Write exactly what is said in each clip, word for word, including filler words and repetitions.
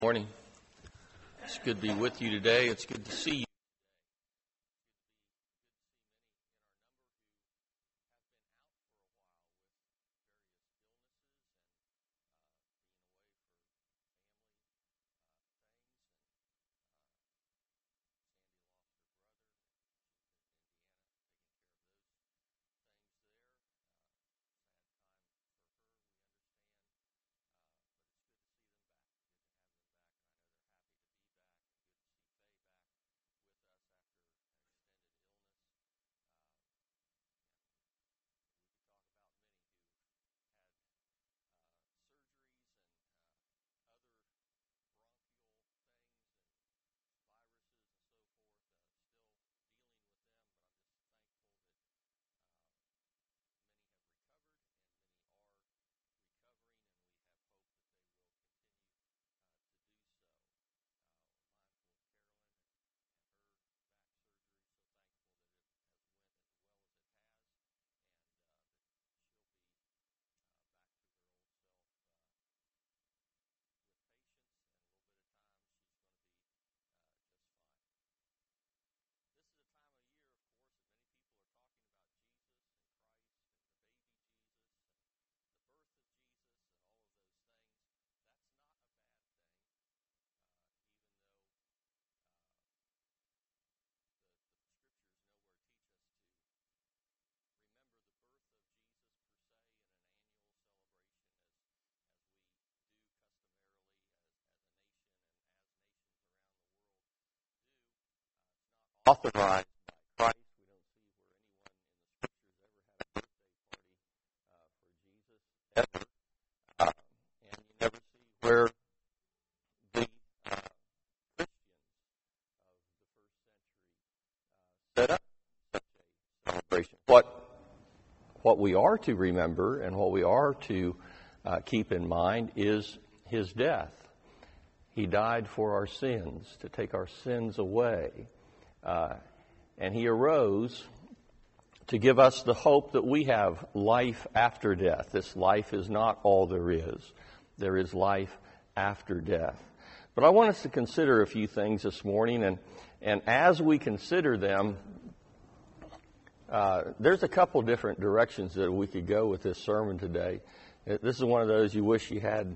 Morning. It's good to be with you today. It's good to see you. Authorized by Christ. We don't see where anyone in the Scriptures ever had a birthday party uh, for Jesus ever. Uh, and you never see where the uh, Christians of the first century uh, set up such a celebration. What, what we are to remember and what we are to uh, keep in mind is His death. He died for our sins, to take our sins away. Uh, and He arose to give us the hope that we have life after death. This life is not all there is. There is life after death. But I want us to consider a few things this morning, and, and as we consider them, uh, there's a couple different directions that we could go with this sermon today. This is one of those you wish you had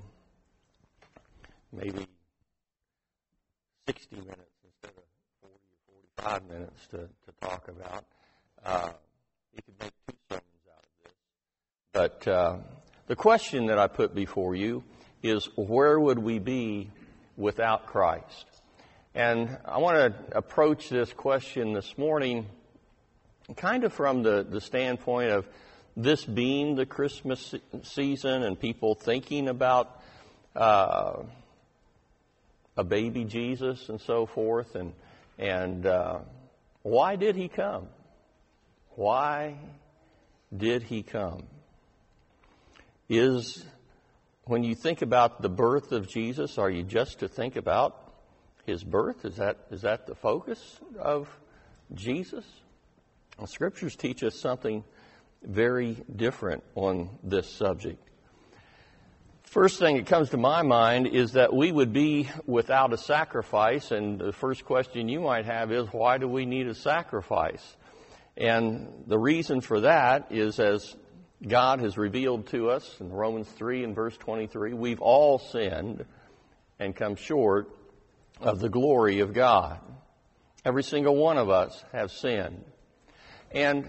maybe sixty minutes instead of forty or forty-five minutes to, to talk about. Uh, you could make two sermons out of this. But uh, the question that I put before you is, where would we be without Christ? And I want to approach this question this morning kind of from the, the standpoint of this being the Christmas season and people thinking about uh, a baby Jesus and so forth, and and uh, why did He come? Why did He come? Is, when you think about the birth of Jesus, are you just to think about His birth? Is that is that the focus of Jesus? The Scriptures teach us something very different on this subject. First thing that comes to my mind is that we would be without a sacrifice, and the first question you might have is, why do we need a sacrifice? And the reason for that is, as God has revealed to us in Romans three and verse twenty-three, we've all sinned and come short of the glory of God. Every single one of us have sinned. And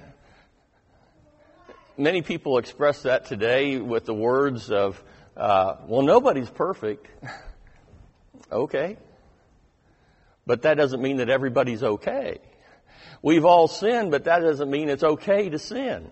many people express that today with the words of, Uh, well, nobody's perfect. Okay. But that doesn't mean that everybody's okay. We've all sinned, but that doesn't mean it's okay to sin.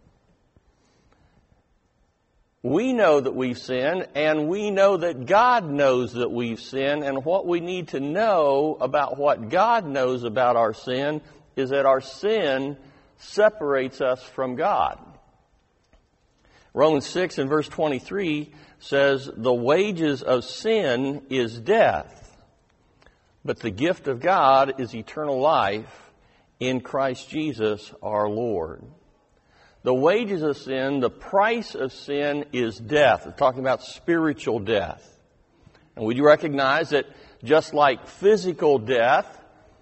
We know that we've sinned, and we know that God knows that we've sinned, and what we need to know about what God knows about our sin is that our sin separates us from God. Romans six and verse twenty-three says, the wages of sin is death, but the gift of God is eternal life in Christ Jesus our Lord. The wages of sin, the price of sin is death. We're talking about spiritual death. And would you recognize that just like physical death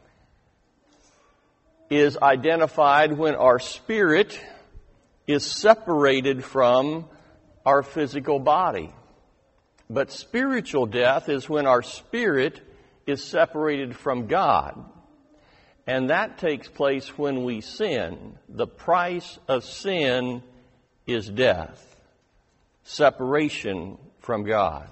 is identified when our spirit is separated from our physical body, but spiritual death is when our spirit is separated from God. And that takes place when we sin. The price of sin is death, separation from God.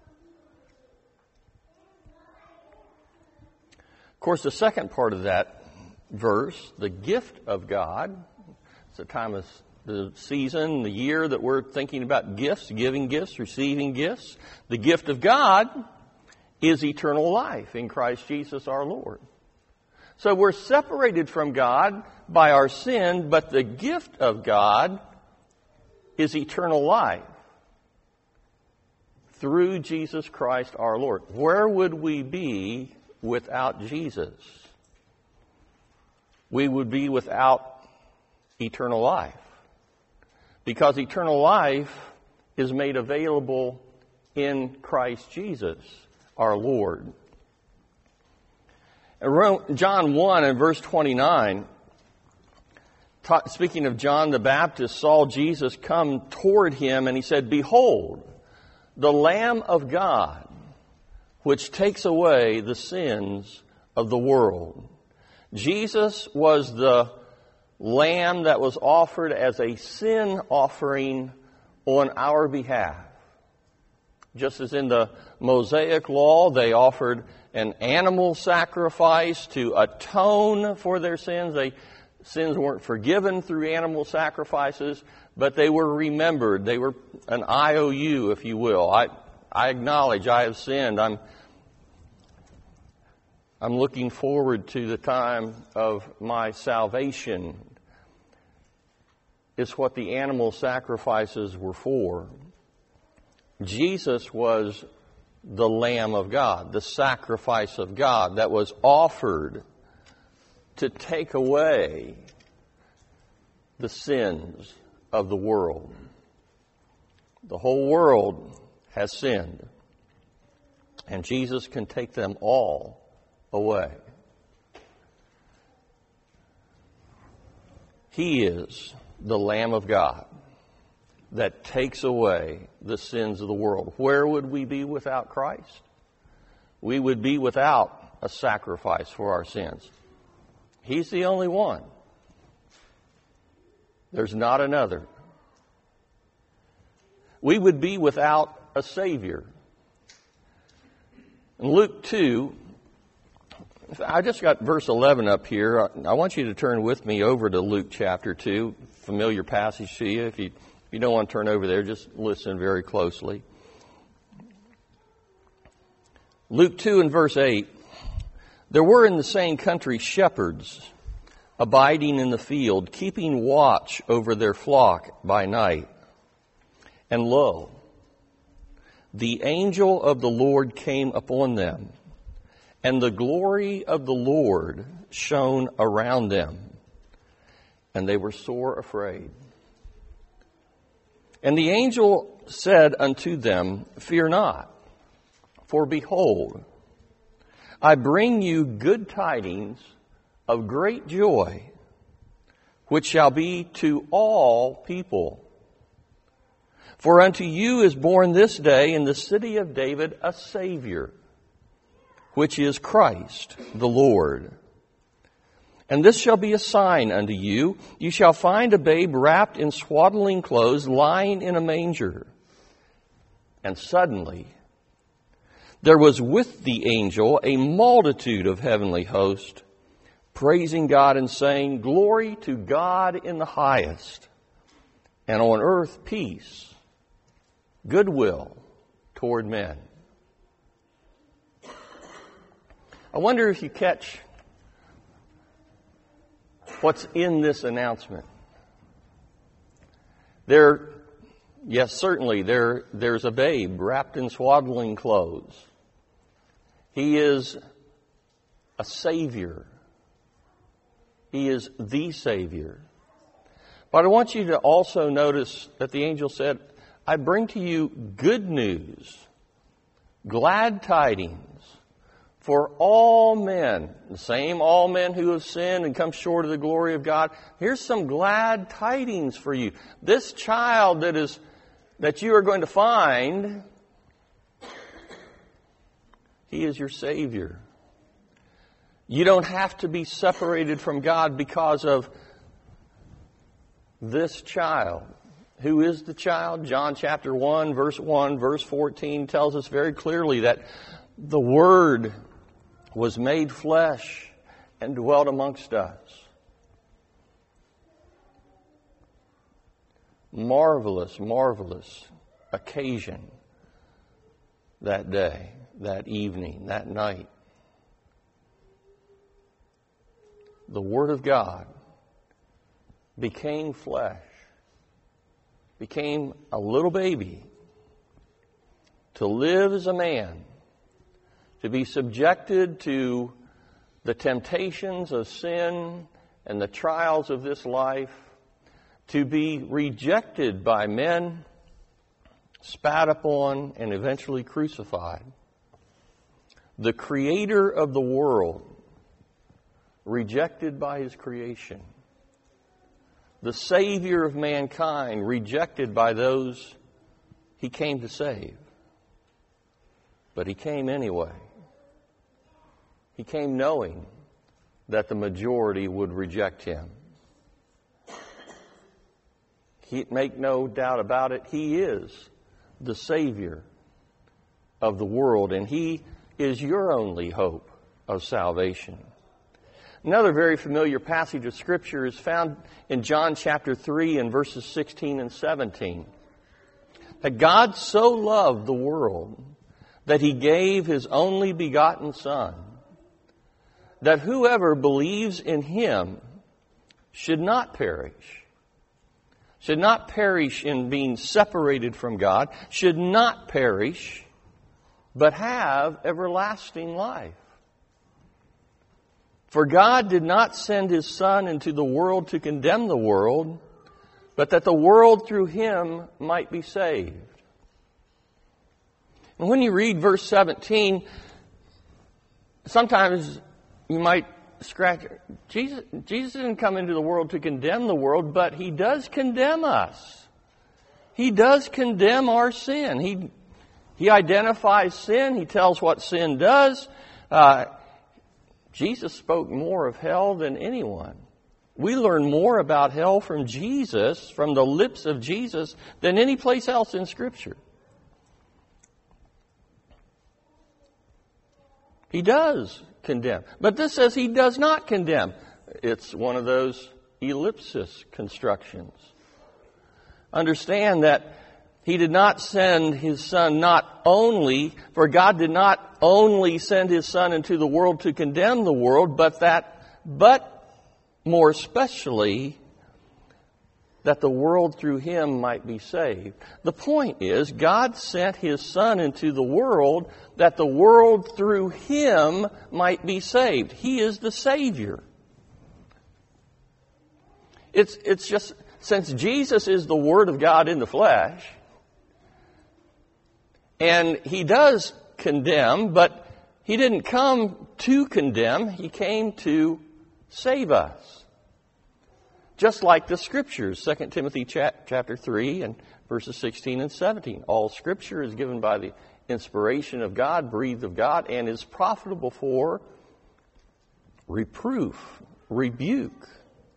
Of course, the second part of that verse, the gift of God, it's a time of the season, the year that we're thinking about gifts, giving gifts, receiving gifts. The gift of God is eternal life in Christ Jesus our Lord. So we're separated from God by our sin, but the gift of God is eternal life through Jesus Christ our Lord. Where would we be without Jesus? We would be without eternal life, because eternal life is made available in Christ Jesus our Lord. John one and verse twenty-nine, speaking of John the Baptist, saw Jesus come toward him, and he said, "Behold, the Lamb of God, which takes away the sins of the world." Jesus was the lamb that was offered as a sin offering on our behalf. Just as in the Mosaic law, they offered an animal sacrifice to atone for their sins. They, sins weren't forgiven through animal sacrifices, but they were remembered. They were an I O U, if you will. I, I acknowledge I have sinned. I'm, I'm looking forward to the time of my salvation. It's what the animal sacrifices were for. Jesus was the Lamb of God, the sacrifice of God that was offered to take away the sins of the world. The whole world has sinned, and Jesus can take them all away. He is the Lamb of God that takes away the sins of the world. Where would we be without Christ? We would be without a sacrifice for our sins. He's the only one. There's not another. We would be without a Savior. In Luke two, I just got verse eleven up here. I want you to turn with me over to Luke chapter two. Familiar passage to you. If you, if you don't want to turn over there, just listen very closely. Luke two and verse eight. There were in the same country shepherds abiding in the field, keeping watch over their flock by night. And lo, the angel of the Lord came upon them, and the glory of the Lord shone around them, and they were sore afraid. And the angel said unto them, Fear not, for behold, I bring you good tidings of great joy, which shall be to all people. For unto you is born this day in the city of David a Savior, which is Christ the Lord. And this shall be a sign unto you. You shall find a babe wrapped in swaddling clothes, lying in a manger. And suddenly there was with the angel a multitude of heavenly hosts, praising God and saying, Glory to God in the highest, and on earth peace, goodwill toward men. I wonder if you catch what's in this announcement. There, yes, certainly, there, there's a babe wrapped in swaddling clothes. He is a Savior. He is the Savior. But I want you to also notice that the angel said, I bring to you good news, glad tidings for all men, the same all men who have sinned and come short of the glory of God. Here's some glad tidings for you. This child that is that you are going to find, He is your Savior. You don't have to be separated from God because of this child. Who is the child? John chapter one, verse one, verse fourteen tells us very clearly that the Word was made flesh and dwelt amongst us. Marvelous, marvelous occasion that day, that evening, that night. The Word of God became flesh, became a little baby to live as a man, to be subjected to the temptations of sin and the trials of this life, to be rejected by men, spat upon, and eventually crucified. The Creator of the world, rejected by His creation. The Savior of mankind, rejected by those He came to save. But He came anyway. He came knowing that the majority would reject Him. He, make no doubt about it, He is the Savior of the world, and He is your only hope of salvation. Another very familiar passage of Scripture is found in John chapter three and verses sixteen and seventeen. That God so loved the world that He gave His only begotten Son, that whoever believes in Him should not perish, should not perish in being separated from God, should not perish, but have everlasting life. For God did not send His Son into the world to condemn the world, but that the world through Him might be saved. And when you read verse seventeen, sometimes you might scratch, Jesus, Jesus didn't come into the world to condemn the world, but He does condemn us. He does condemn our sin. He, he identifies sin. He tells what sin does. Uh, Jesus spoke more of hell than anyone. We learn more about hell from Jesus, from the lips of Jesus, than any place else in Scripture. He does condemn. But this says He does not condemn. It's one of those ellipsis constructions. Understand that He did not send His Son not only, for God did not only send His Son into the world to condemn the world, but that, but more especially, that the world through Him might be saved. The point is, God sent His Son into the world that the world through Him might be saved. He is the Savior. It's, it's just, since Jesus is the Word of God in the flesh, and He does condemn, but He didn't come to condemn, He came to save us. Just like the Scriptures, Second Timothy chapter three and verses sixteen and seventeen. All Scripture is given by the inspiration of God, breathed of God, and is profitable for reproof, rebuke.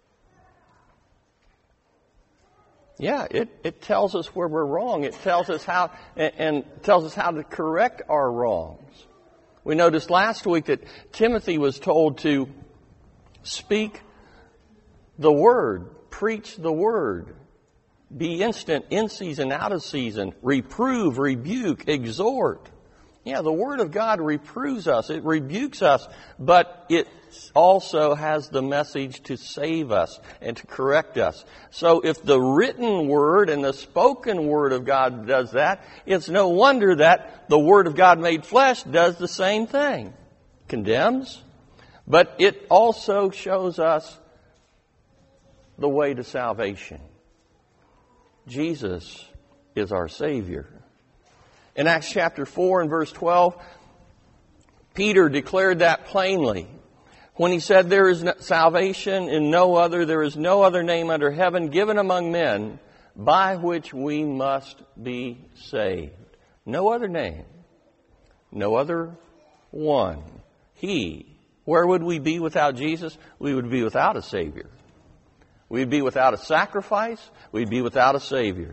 Yeah, it, it tells us where we're wrong. It tells us how, and, and tells us how to correct our wrongs. We noticed last week that Timothy was told to speak the Word, preach the Word, be instant, in season, out of season, reprove, rebuke, exhort. Yeah, the Word of God reproves us, it rebukes us, but it also has the message to save us and to correct us. So if the written Word and the spoken Word of God does that, it's no wonder that the Word of God made flesh does the same thing. Condemns, but it also shows us the way to salvation. Jesus is our Savior. In Acts chapter four and verse twelve, Peter declared that plainly when he said, there is salvation in no other, there is no other name under heaven given among men by which we must be saved. No other name. No other one. He. Where would we be without Jesus? We would be without a Savior. We'd be without a sacrifice. We'd be without a Savior.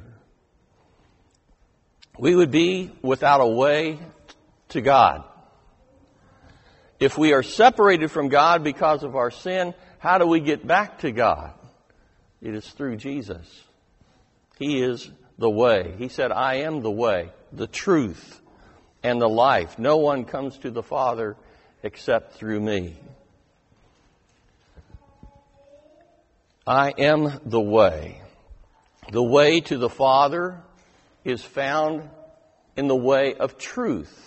We would be without a way to God. If we are separated from God because of our sin, how do we get back to God? It is through Jesus. He is the way. He said, I am the way, the truth, and the life. No one comes to the Father except through me. I am the way. The way to the Father is found in the way of truth.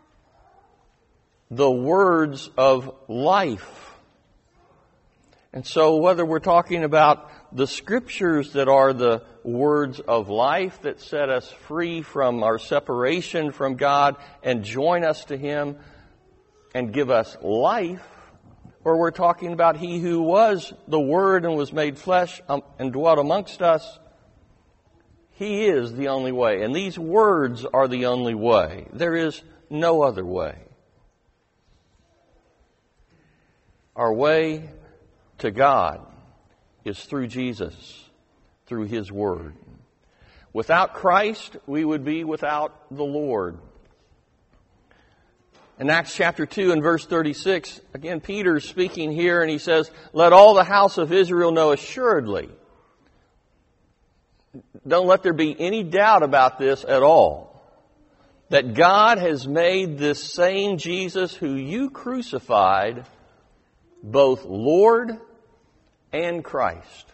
The words of life. And so whether we're talking about the Scriptures that are the words of life that set us free from our separation from God and join us to Him and give us life, or we're talking about He who was the Word and was made flesh and dwelt amongst us, He is the only way. And these words are the only way. There is no other way. Our way to God is through Jesus, through His Word. Without Christ, we would be without the Lord. In Acts chapter two and verse thirty-six, again, Peter's speaking here and he says, let all the house of Israel know assuredly. Don't let there be any doubt about this at all. That God has made this same Jesus who you crucified both Lord and Christ.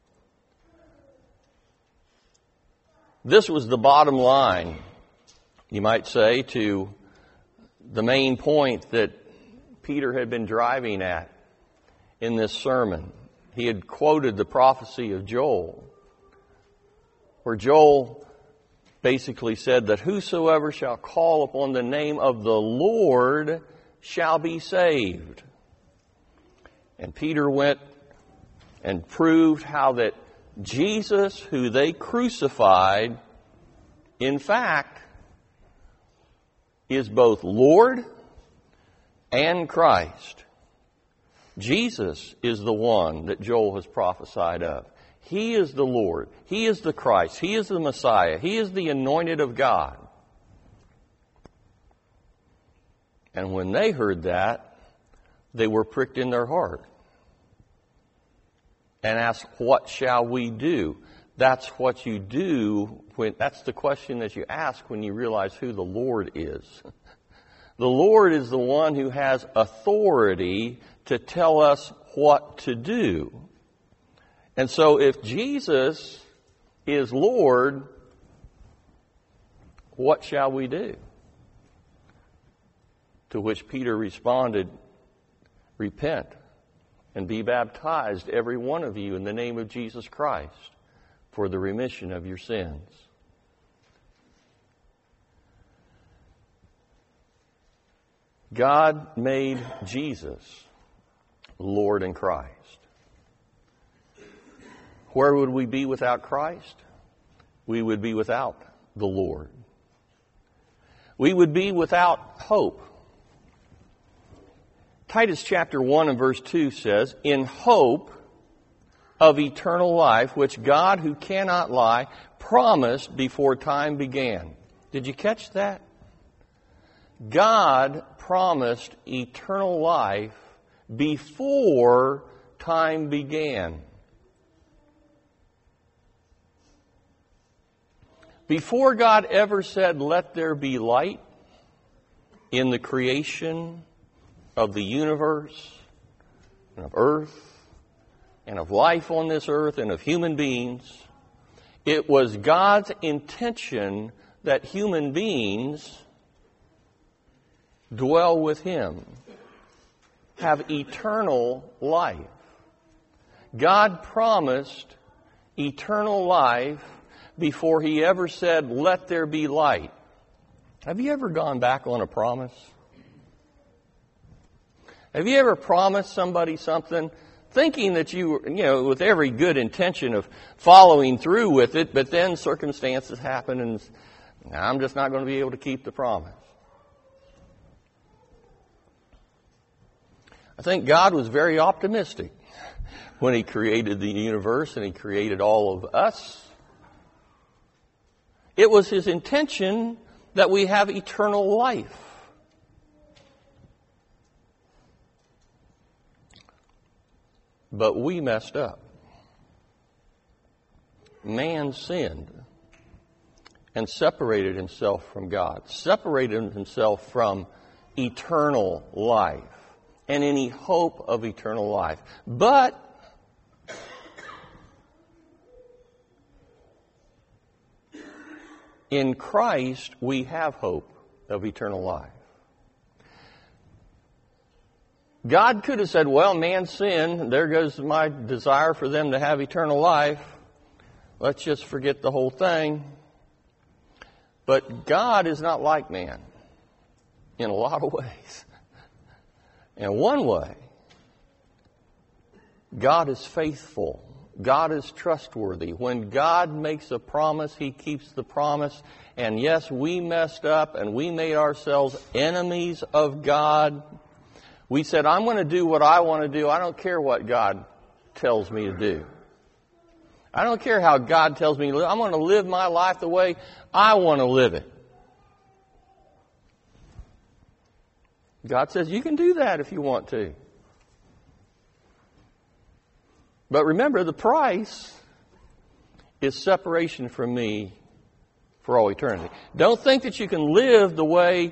This was the bottom line, you might say, to the main point that Peter had been driving at in this sermon. He had quoted the prophecy of Joel, where Joel basically said that whosoever shall call upon the name of the Lord shall be saved. And Peter went and proved how that Jesus, who they crucified, in fact, is both Lord and Christ. Jesus is the one that Joel has prophesied of. He is the Lord. He is the Christ. He is the Messiah. He is the anointed of God. And when they heard that, they were pricked in their heart and asked, what shall we do? That's what you do when, that's the question that you ask when you realize who the Lord is. The Lord is the one who has authority to tell us what to do. And so if Jesus is Lord, what shall we do? To which Peter responded, repent and be baptized, every one of you, in the name of Jesus Christ for the remission of your sins. God made Jesus Lord and Christ. Where would we be without Christ? We would be without the Lord. We would be without hope. Titus chapter one and verse two says, in hope of eternal life, which God, who cannot lie, promised before time began. Did you catch that? God promised eternal life before time began. Before God ever said, let there be light in the creation of the universe and of earth and of life on this earth and of human beings, it was God's intention that human beings dwell with Him, have eternal life. God promised eternal life before He ever said, let there be light. Have you ever gone back on a promise? Have you ever promised somebody something thinking that you were, you know, with every good intention of following through with it, but then circumstances happen and I'm just not going to be able to keep the promise? I think God was very optimistic when He created the universe and He created all of us. It was His intention that we have eternal life. But we messed up. Man sinned and separated himself from God, separated himself from eternal life and any hope of eternal life. But in Christ, we have hope of eternal life. God could have said, well, man sinned. There goes my desire for them to have eternal life. Let's just forget the whole thing. But God is not like man in a lot of ways. In one way, God is faithful. God is trustworthy. When God makes a promise, He keeps the promise. And yes, we messed up and we made ourselves enemies of God. We said, I'm going to do what I want to do. I don't care what God tells me to do. I don't care how God tells me to live. I'm going to live my life the way I want to live it. God says, you can do that if you want to. But remember, the price is separation from me for all eternity. Don't think that you can live the way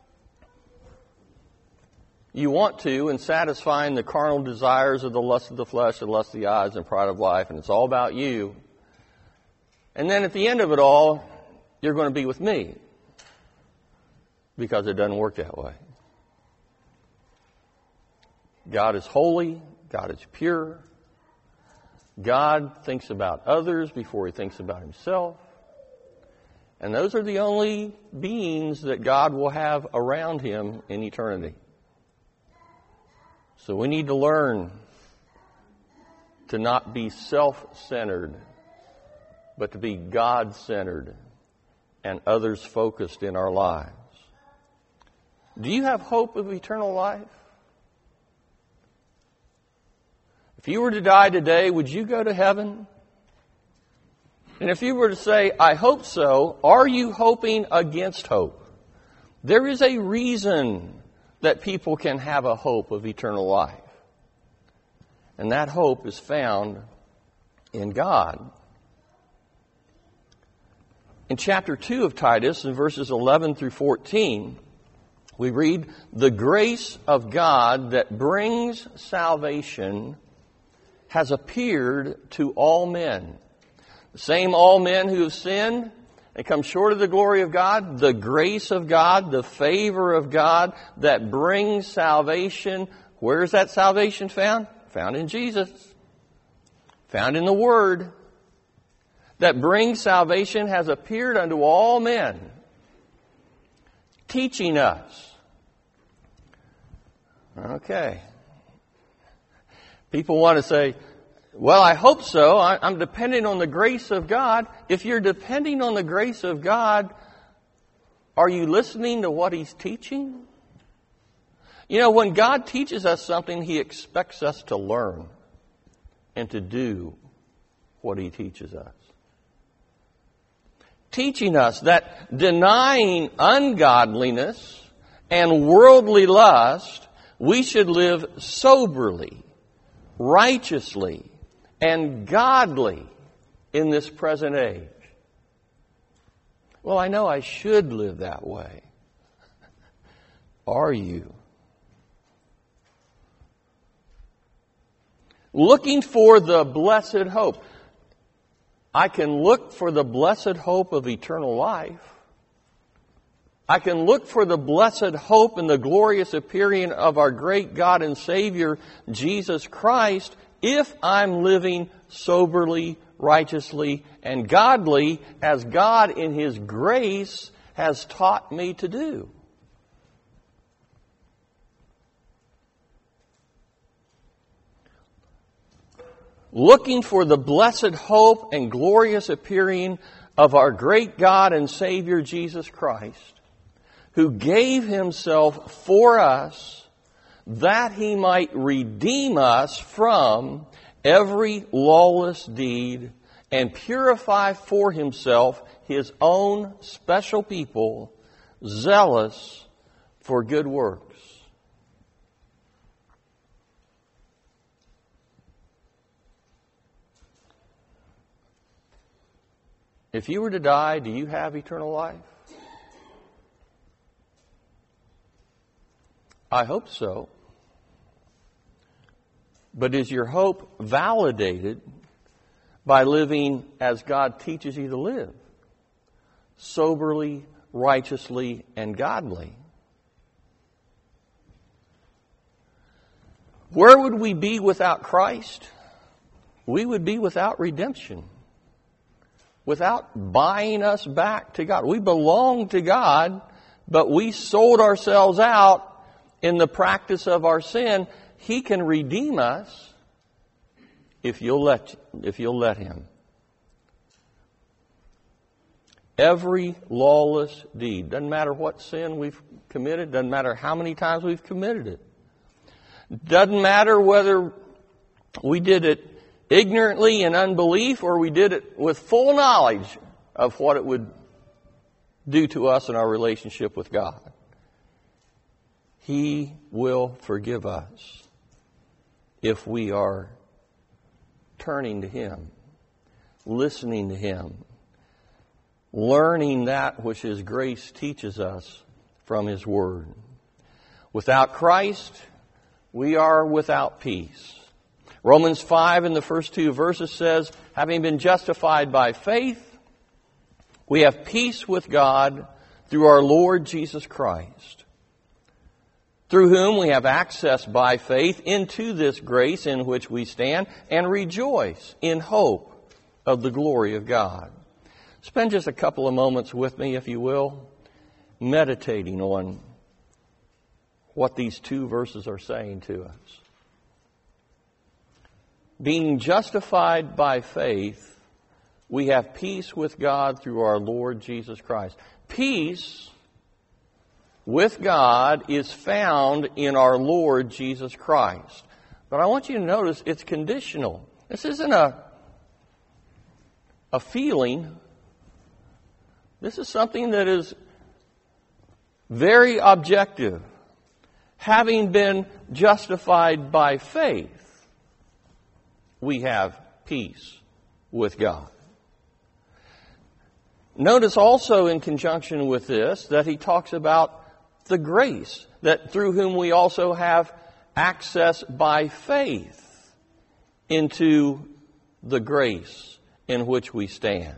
you want to and satisfying the carnal desires of the lust of the flesh, the lust of the eyes, and pride of life, and it's all about you. And then at the end of it all, you're going to be with me. Because it doesn't work that way. God is holy. God is pure. God thinks about others before He thinks about Himself. And those are the only beings that God will have around Him in eternity. So we need to learn to not be self-centered, but to be God-centered and others-focused in our lives. Do you have hope of eternal life? If you were to die today, would you go to heaven? And if you were to say, I hope so, are you hoping against hope? There is a reason that people can have a hope of eternal life. And that hope is found in God. In chapter two of Titus, in verses eleven through fourteen, we read, the grace of God that brings salvation has appeared to all men. The same all men who have sinned and come short of the glory of God, the grace of God, the favor of God that brings salvation. Where is that salvation found? Found in Jesus. Found in the Word. That brings salvation has appeared unto all men, teaching us. Okay. People want to say, well, I hope so. I'm depending on the grace of God. If you're depending on the grace of God, are you listening to what He's teaching? You know, when God teaches us something, He expects us to learn and to do what He teaches us. Teaching us that denying ungodliness and worldly lust, we should live soberly, righteously, and godly in this present age. Well, I know I should live that way. Are you? Looking for the blessed hope. I can look for the blessed hope of eternal life. I can look for the blessed hope and the glorious appearing of our great God and Savior, Jesus Christ, if I'm living soberly, righteously, and godly, as God in His grace has taught me to do. Looking for the blessed hope and glorious appearing of our great God and Savior Jesus Christ, who gave Himself for us that He might redeem us from every lawless deed and purify for Himself His own special people, zealous for good works. If you were to die, do you have eternal life? I hope so. But is your hope validated by living as God teaches you to live? Soberly, righteously, and godly. Where would we be without Christ? We would be without redemption. Without buying us back to God. We belong to God, but we sold ourselves out in the practice of our sin. He can redeem us if you'll let, if you'll let Him. Every lawless deed, doesn't matter what sin we've committed, doesn't matter how many times we've committed it. Doesn't matter whether we did it ignorantly in unbelief or we did it with full knowledge of what it would do to us in our relationship with God. He will forgive us if we are turning to Him, listening to Him, learning that which His grace teaches us from His Word. Without Christ, we are without peace. Romans five in the first two verses says, having been justified by faith, we have peace with God through our Lord Jesus Christ, through whom we have access by faith into this grace in which we stand and rejoice in hope of the glory of God. Spend just a couple of moments with me, if you will, meditating on what these two verses are saying to us. Being justified by faith, we have peace with God through our Lord Jesus Christ. Peace with God is found in our Lord Jesus Christ. But I want you to notice it's conditional. This isn't a, a feeling. This is something that is very objective. Having been justified by faith, we have peace with God. Notice also in conjunction with this that he talks about the grace, that through whom we also have access by faith into the grace in which we stand.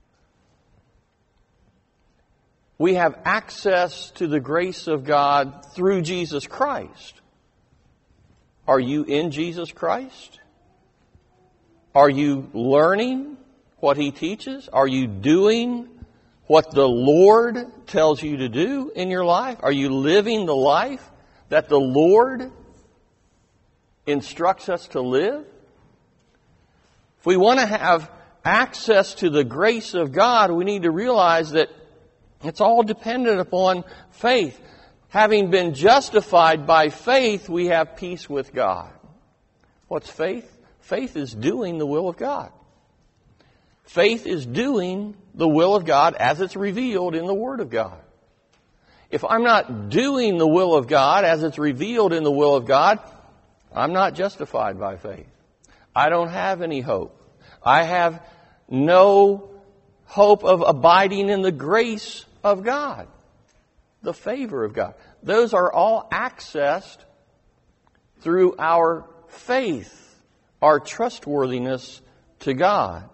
We have access to the grace of God through Jesus Christ. Are you in Jesus Christ? Are you learning what He teaches? Are you doing what the Lord tells you to do in your life? Are you living the life that the Lord instructs us to live? If we want to have access to the grace of God, we need to realize that it's all dependent upon faith. Having been justified by faith, we have peace with God. What's faith? Faith is doing the will of God. Faith is doing the will of God as it's revealed in the Word of God. If I'm not doing the will of God as it's revealed in the will of God, I'm not justified by faith. I don't have any hope. I have no hope of abiding in the grace of God, the favor of God. Those are all accessed through our faith, our trustworthiness to God.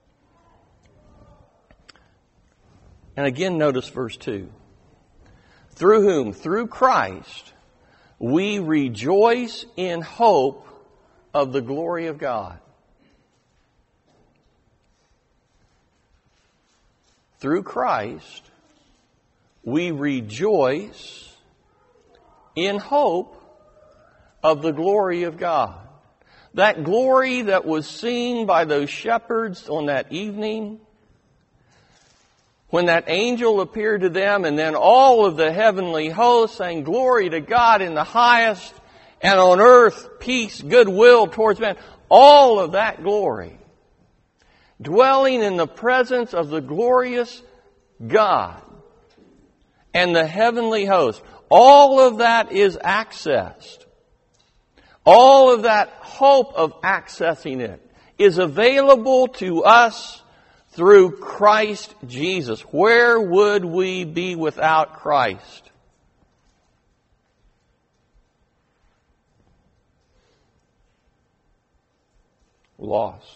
And again, notice verse two. Through whom, through Christ, we rejoice in hope of the glory of God. Through Christ, we rejoice in hope of the glory of God. That glory that was seen by those shepherds on that evening, when that angel appeared to them, and then all of the heavenly hosts saying, "Glory to God in the highest, and on earth peace, goodwill towards men." All of that glory, dwelling in the presence of the glorious God and the heavenly host, all of that is accessed. All of that hope of accessing it is available to us through Christ Jesus. Where would we be without Christ? Lost.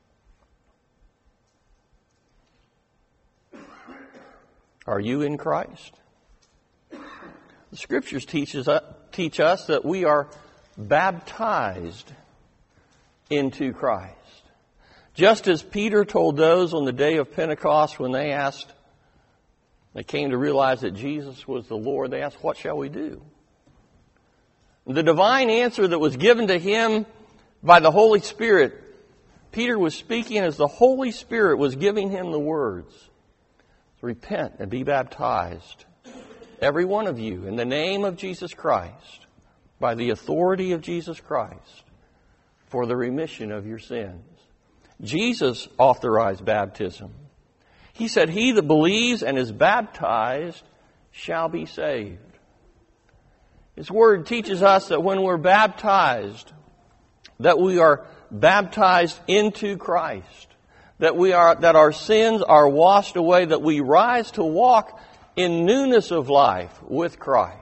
Are you in Christ? The Scriptures teaches, teach us that we are baptized into Christ. Just as Peter told those on the day of Pentecost when they asked, they came to realize that Jesus was the Lord, they asked, "What shall we do?" The divine answer that was given to him by the Holy Spirit, Peter was speaking as the Holy Spirit was giving him the words. Repent and be baptized, every one of you, in the name of Jesus Christ, by the authority of Jesus Christ, for the remission of your sins. Jesus authorized baptism. He said, "He that believes and is baptized shall be saved." His Word teaches us that when we're baptized, that we are baptized into Christ, that we are, that our sins are washed away, that we rise to walk in newness of life with Christ,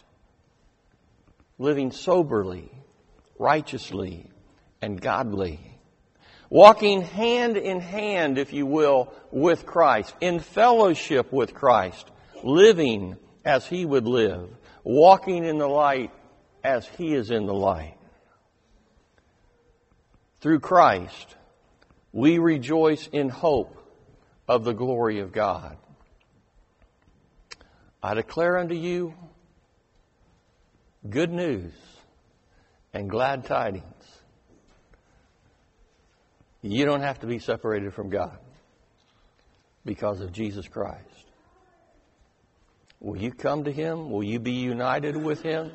living soberly, righteously, and godly. Walking hand in hand, if you will, with Christ, in fellowship with Christ, living as He would live, walking in the light as He is in the light. Through Christ, we rejoice in hope of the glory of God. I declare unto you good news and glad tidings. You don't have to be separated from God because of Jesus Christ. Will you come to Him? Will you be united with Him?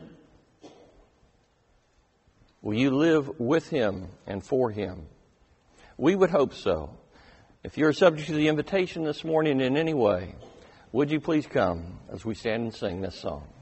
Will you live with Him and for Him? We would hope so. If you're subject to the invitation this morning in any way, would you please come as we stand and sing this song?